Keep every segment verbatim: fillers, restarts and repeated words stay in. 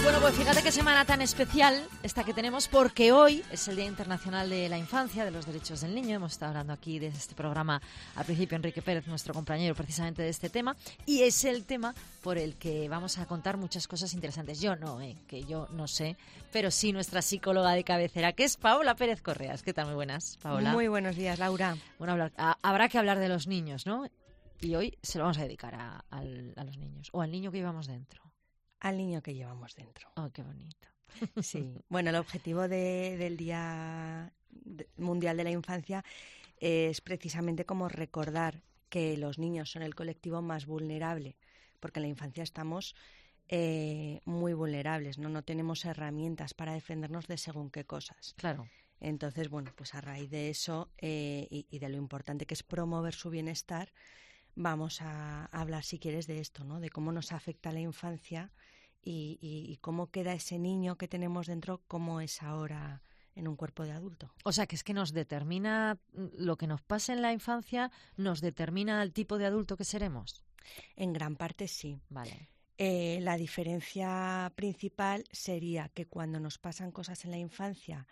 Bueno, pues fíjate qué semana tan especial esta que tenemos, porque hoy es el Día Internacional de la Infancia, de los Derechos del Niño. Hemos estado hablando aquí de este programa al principio, Enrique Pérez, nuestro compañero, precisamente de este tema, y es el tema por el que vamos a contar muchas cosas interesantes. Yo no, eh, que yo no sé, pero sí nuestra psicóloga de cabecera, que es Paola Pérez Correas. ¿Qué tal? Muy buenas, Paola. Muy buenos días, Laura. Bueno, hablar, a, habrá que hablar de los niños, ¿no? Y hoy se lo vamos a dedicar a, a, a los niños, o al niño que llevamos dentro. Al niño que llevamos dentro. Oh, qué bonito. Sí. Bueno, el objetivo de, del Día Mundial de la Infancia es precisamente como recordar que los niños son el colectivo más vulnerable, porque en la infancia estamos eh, muy vulnerables, ¿no? No tenemos herramientas para defendernos de según qué cosas. Claro. Entonces, bueno, pues a raíz de eso eh, y, y de lo importante que es promover su bienestar, vamos a hablar, si quieres, de esto, ¿no? De cómo nos afecta la infancia y, y, y cómo queda ese niño que tenemos dentro, cómo es ahora en un cuerpo de adulto. O sea, que es que nos determina, lo que nos pasa en la infancia, nos determina el tipo de adulto que seremos. En gran parte sí. Vale. Eh, la diferencia principal sería que cuando nos pasan cosas en la infancia,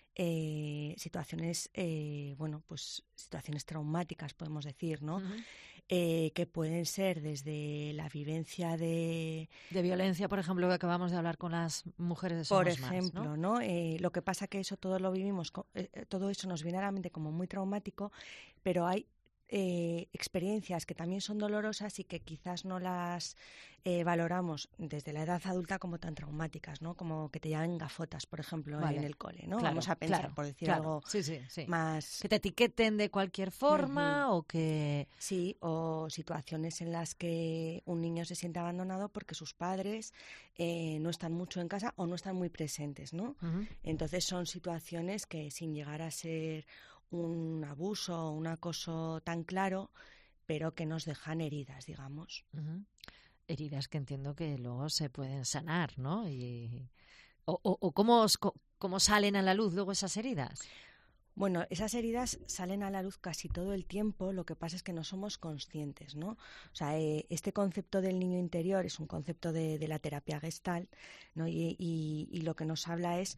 eh, situaciones, eh, bueno, pues situaciones traumáticas, podemos decir, ¿no? Uh-huh. Eh, que pueden ser desde la vivencia de... De violencia, por ejemplo, que acabamos de hablar con las mujeres de Somos Por ejemplo, Más, ¿no? ¿no? Eh, lo que pasa que eso todo lo vivimos, eh, todo eso nos viene a la mente como muy traumático, pero hay eh, experiencias que también son dolorosas y que quizás no las eh, valoramos desde la edad adulta como tan traumáticas, ¿no? Como que te llamen gafotas, por ejemplo, vale. en el cole, ¿no? Claro, Vamos a pensar, claro, por decir claro. algo sí, sí, sí. más... Que te etiqueten de cualquier forma uh-huh. o que... Sí, o situaciones en las que un niño se siente abandonado porque sus padres eh, no están mucho en casa o no están muy presentes, ¿no? Uh-huh. Entonces son situaciones que, sin llegar a ser un abuso o un acoso tan claro, pero que nos dejan heridas, digamos. Uh-huh. Heridas que entiendo que luego se pueden sanar, ¿no? Y, o, o, o cómo, cómo salen a la luz luego esas heridas. Bueno, esas heridas salen a la luz casi todo el tiempo, lo que pasa es que no somos conscientes, ¿no? O sea, eh, este concepto del niño interior es un concepto de, de la terapia Gestalt, ¿no? Y, y, y lo que nos habla es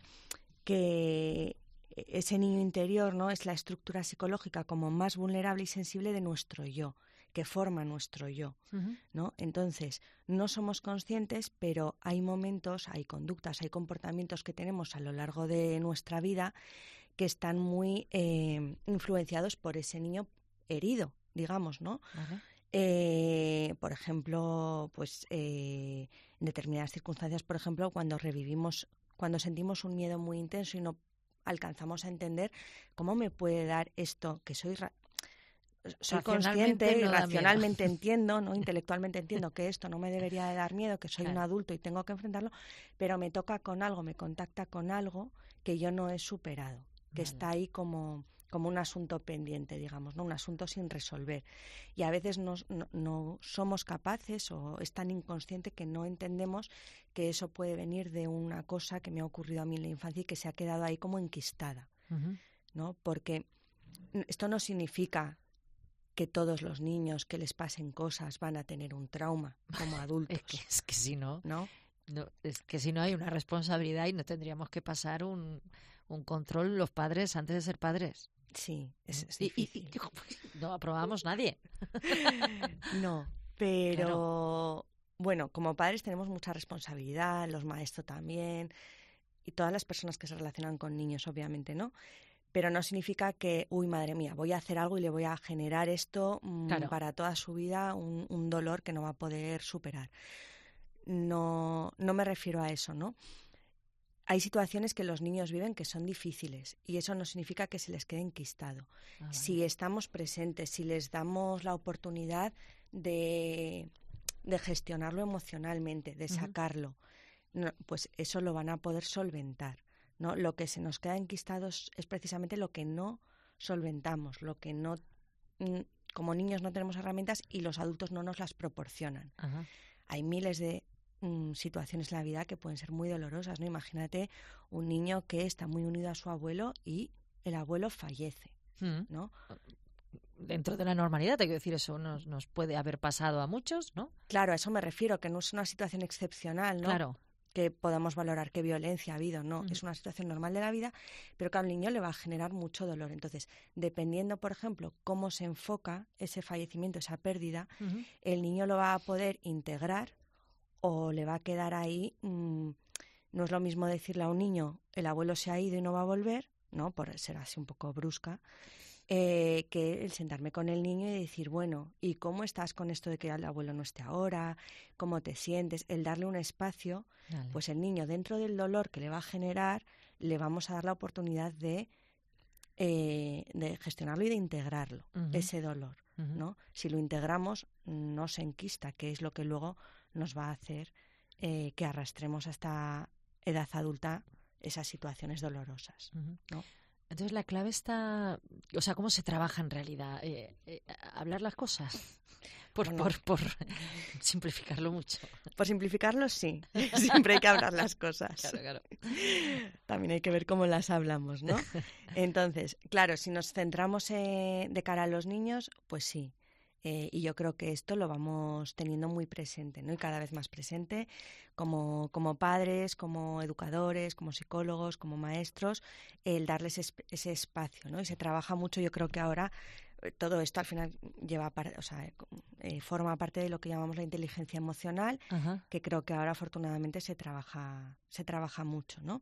que ese niño interior, ¿no? Es la estructura psicológica como más vulnerable y sensible de nuestro yo, que forma nuestro yo, uh-huh. ¿no? Entonces, no somos conscientes, pero hay momentos, hay conductas, hay comportamientos que tenemos a lo largo de nuestra vida que están muy eh, influenciados por ese niño herido, digamos, ¿no? Uh-huh. Eh, por ejemplo, pues eh, en determinadas circunstancias, por ejemplo, cuando revivimos, cuando sentimos un miedo muy intenso y no alcanzamos a entender cómo me puede dar esto, que soy ra- soy consciente y no racionalmente entiendo, ¿no? Intelectualmente entiendo que esto no me debería de dar miedo, que soy claro. un adulto y tengo que enfrentarlo, pero me toca con algo, me contacta con algo que yo no he superado, que vale. está ahí como, como un asunto pendiente, digamos, ¿no? Un asunto sin resolver. Y a veces no, no, no somos capaces o es tan inconsciente que no entendemos que eso puede venir de una cosa que me ha ocurrido a mí en la infancia y que se ha quedado ahí como enquistada, uh-huh. ¿no? Porque esto no significa que todos los niños que les pasen cosas van a tener un trauma como adultos. es, que, es que si no, ¿no? no, es que si no hay una responsabilidad y no tendríamos que pasar un, un control los padres antes de ser padres. Sí, es, es y, difícil. Y, y, no aprobamos nadie. no, pero claro. bueno, como padres tenemos mucha responsabilidad, los maestros también, y todas las personas que se relacionan con niños, obviamente, ¿no? Pero no significa que, uy, madre mía, voy a hacer algo y le voy a generar esto mmm, claro. para toda su vida, un, un dolor que no va a poder superar. No, no me refiero a eso, ¿no? Hay situaciones que los niños viven que son difíciles y eso no significa que se les quede enquistado. Ah, vale. Si estamos presentes, si les damos la oportunidad de, de gestionarlo emocionalmente, de sacarlo, uh-huh. no, pues eso lo van a poder solventar. ¿no? Lo que se nos queda enquistado es, es precisamente lo que no solventamos, lo que no, como niños no tenemos herramientas y los adultos no nos las proporcionan. Ajá. Hay miles de mm, situaciones en la vida que pueden ser muy dolorosas, ¿no? Imagínate un niño que está muy unido a su abuelo y el abuelo fallece, mm. ¿no? Dentro de la normalidad, te quiero decir, eso nos, nos puede haber pasado a muchos, ¿no? Claro, a eso me refiero, que no es una situación excepcional, ¿no? Claro. que podamos valorar qué violencia ha habido, no, Uh-huh. es una situación normal de la vida, pero que al niño le va a generar mucho dolor. Entonces, dependiendo, por ejemplo, cómo se enfoca ese fallecimiento, esa pérdida, Uh-huh. el niño lo va a poder integrar o le va a quedar ahí. Mmm, no es lo mismo decirle a un niño, el abuelo se ha ido y no va a volver, ¿no? Por ser así un poco brusca, eh, que el sentarme con el niño y decir, bueno, ¿y cómo estás con esto de que el abuelo no esté ahora? ¿Cómo te sientes? El darle un espacio, Vale. pues el niño, dentro del dolor que le va a generar, le vamos a dar la oportunidad de, eh, de gestionarlo y de integrarlo, Uh-huh. ese dolor, Uh-huh. ¿no? Si lo integramos, no se enquista, que es lo que luego nos va a hacer eh, que arrastremos hasta edad adulta esas situaciones dolorosas, Uh-huh. ¿no? Entonces la clave está, o sea, ¿cómo se trabaja en realidad? Eh, eh, hablar las cosas, por, Bueno. por, por simplificarlo mucho. Por simplificarlo, sí. Siempre hay que hablar las cosas. Claro, claro. También hay que ver cómo las hablamos, ¿no? Entonces, claro, si nos centramos eh, de cara a los niños, pues sí. Eh, y yo creo que esto lo vamos teniendo muy presente, ¿no? Y cada vez más presente como, como padres, como educadores, como psicólogos, como maestros, el darles es, ese espacio, ¿no? Y se trabaja mucho, yo creo que ahora eh, todo esto al final lleva, o sea, eh, forma parte de lo que llamamos la inteligencia emocional, Ajá. que creo que ahora afortunadamente se trabaja, se trabaja mucho, ¿no?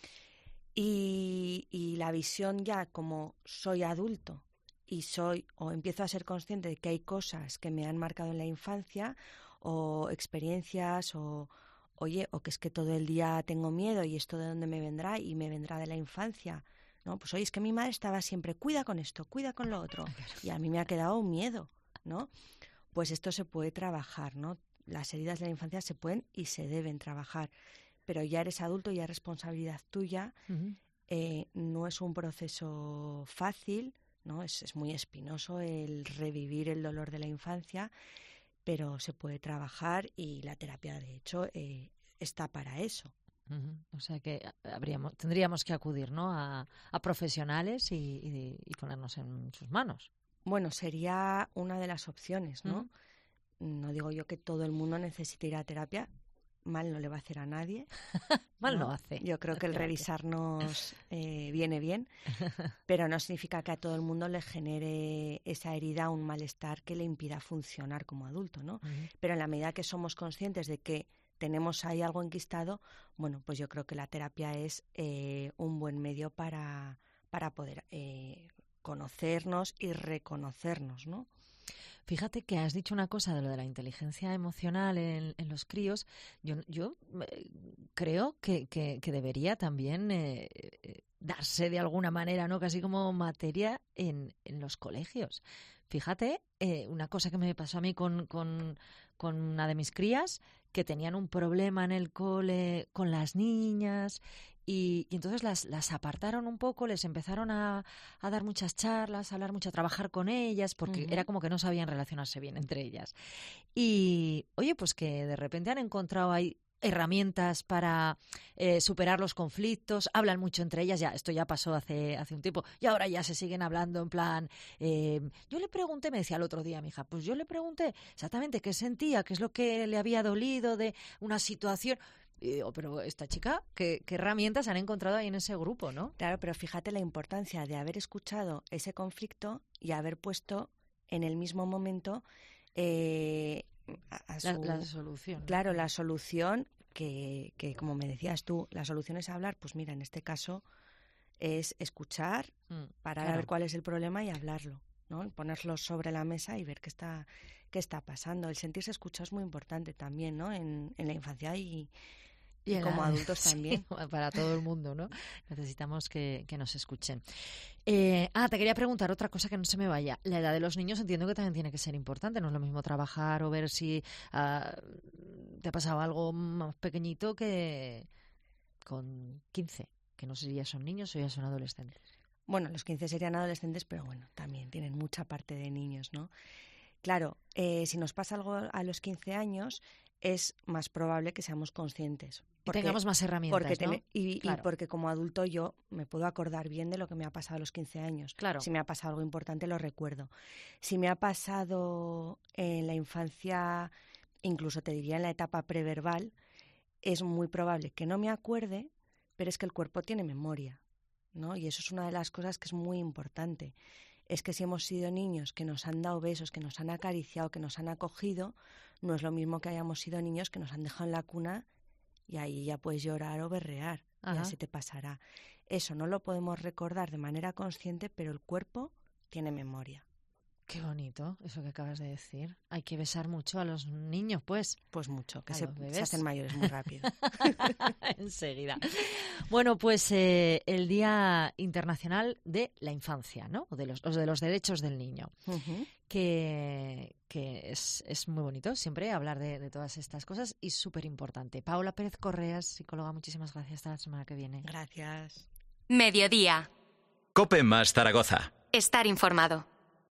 Y, y la visión ya como soy adulto, y soy o empiezo a ser consciente de que hay cosas que me han marcado en la infancia o experiencias o oye, o que es que todo el día tengo miedo y esto de dónde me vendrá y me vendrá de la infancia, ¿no? Pues oye, es que mi madre estaba siempre, cuida con esto, cuida con lo otro, y a mí me ha quedado un miedo, ¿no? Pues esto se puede trabajar, ¿no? Las heridas de la infancia se pueden y se deben trabajar, pero ya eres adulto, ya es responsabilidad tuya, Uh-huh. eh, no es un proceso fácil, ¿no? Es, es muy espinoso el revivir el dolor de la infancia, pero se puede trabajar y la terapia, de hecho, eh, está para eso. Uh-huh. O sea que habríamos, tendríamos que acudir, ¿no? a, a profesionales y, y, y ponernos en sus manos. Bueno, sería una de las opciones, ¿no? Uh-huh. No digo yo que todo el mundo necesite ir a terapia, mal no le va a hacer a nadie. Mal ¿no? no hace. Yo creo que el revisarnos eh, viene bien, pero no significa que a todo el mundo le genere esa herida un malestar que le impida funcionar como adulto, ¿no? Uh-huh. Pero en la medida que somos conscientes de que tenemos ahí algo enquistado, bueno, pues yo creo que la terapia es eh, un buen medio para, para poder eh, conocernos y reconocernos, ¿no? Fíjate que has dicho una cosa de lo de la inteligencia emocional en, en los críos. Yo, yo eh, creo que, que, que debería también eh, eh, darse de alguna manera, ¿no? Casi como materia en, en los colegios. Fíjate, eh, una cosa que me pasó a mí con, con, con una de mis crías, que tenían un problema en el cole con las niñas. Y, y entonces las, las apartaron un poco, les empezaron a, a dar muchas charlas, a hablar mucho, a trabajar con ellas, porque Uh-huh. era como que no sabían relacionarse bien entre ellas. Y, oye, pues que de repente han encontrado ahí herramientas para eh, superar los conflictos, hablan mucho entre ellas, ya esto ya pasó hace, hace un tiempo, y ahora ya se siguen hablando en plan, eh, yo le pregunté, me decía el otro día mi hija, pues yo le pregunté exactamente qué sentía, qué es lo que le había dolido de una situación. Y digo, pero esta chica, ¿qué, qué herramientas han encontrado ahí en ese grupo, ¿no? Claro, pero fíjate la importancia de haber escuchado ese conflicto y haber puesto en el mismo momento eh, a, a su, la, la solución. Claro, la solución que, que, como me decías tú, la solución es hablar. Pues mira, en este caso es escuchar, mm, parar claro. a ver cuál es el problema y hablarlo, ¿no? Ponerlo sobre la mesa y ver qué está, qué está pasando. El sentirse escuchado es muy importante también, ¿no? En, en la infancia y... Y, y como la, adultos sí, también. Para todo el mundo, ¿no? Necesitamos que, que nos escuchen. Eh, ah, te quería preguntar otra cosa que no se me vaya. La edad de los niños entiendo que también tiene que ser importante. No es lo mismo trabajar o ver si uh, te ha pasado algo más pequeñito que con quince. Que no sé si ya son niños o ya son adolescentes. Bueno, los quince serían adolescentes, pero bueno, también tienen mucha parte de niños, ¿no? Claro, eh, si nos pasa algo a los quince años, es más probable que seamos conscientes. Porque, y tengamos más herramientas, porque ten, ¿no? Y, claro. y porque como adulto yo me puedo acordar bien de lo que me ha pasado a los quince años. Claro. Si me ha pasado algo importante, lo recuerdo. Si me ha pasado en la infancia, incluso te diría en la etapa preverbal, es muy probable que no me acuerde, pero es que el cuerpo tiene memoria, ¿no? Y eso es una de las cosas que es muy importante. Es que si hemos sido niños que nos han dado besos, que nos han acariciado, que nos han acogido, no es lo mismo que hayamos sido niños que nos han dejado en la cuna y ahí ya puedes llorar o berrear, Ajá. ya se te pasará. Eso no lo podemos recordar de manera consciente, pero el cuerpo tiene memoria. Qué bonito eso que acabas de decir. Hay que besar mucho a los niños, pues. Pues mucho, que se, se hacen mayores muy rápido. Enseguida. Bueno, pues eh, el Día Internacional de la Infancia, ¿no? O de los, de los Derechos del Niño. Uh-huh. Que, que es, es muy bonito siempre hablar de, de todas estas cosas y súper importante. Paola Pérez Correas, psicóloga, muchísimas gracias. Hasta la semana que viene. Gracias. Mediodía. COPE más Zaragoza. Estar informado.